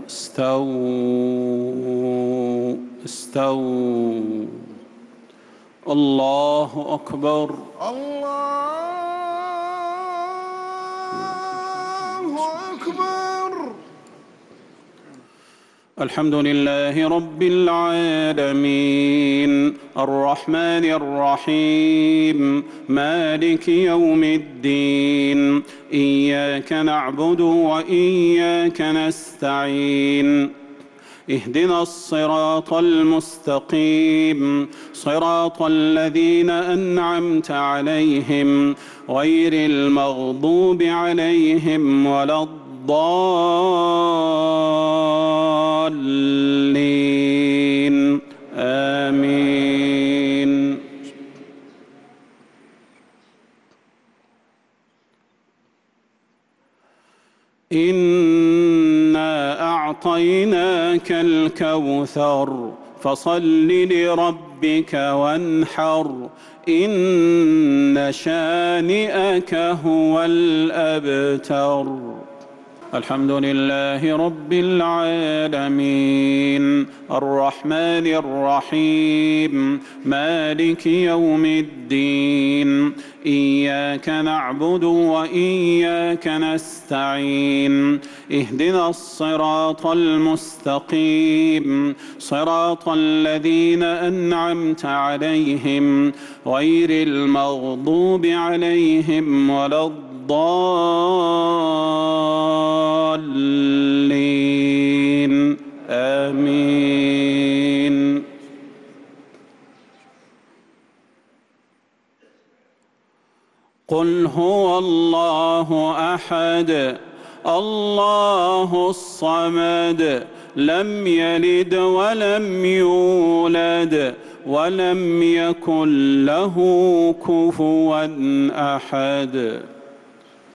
استووا استووا. الله أكبر. الله أكبر. الحمد لله رب العالمين الرحمن الرحيم مالك يوم الدين إياك نعبد وإياك نستعين اهدنا الصراط المستقيم صراط الذين أنعمت عليهم غير المغضوب عليهم ولا الضالين آمين. إنا أعطيناك الكوثر فصل لربك وانحر إن شانئك هو الأبتر. الحمد لله رب العالمين الرحمن الرحيم مالك يوم الدين إياك نعبد وإياك نستعين اهدنا الصراط المستقيم صراط الذين أنعمت عليهم غير المغضوب عليهم ولا الضالين آمين. قل هو الله أحد الله الصمد لم يلد ولم يولد ولم يكن له كفوا أحد.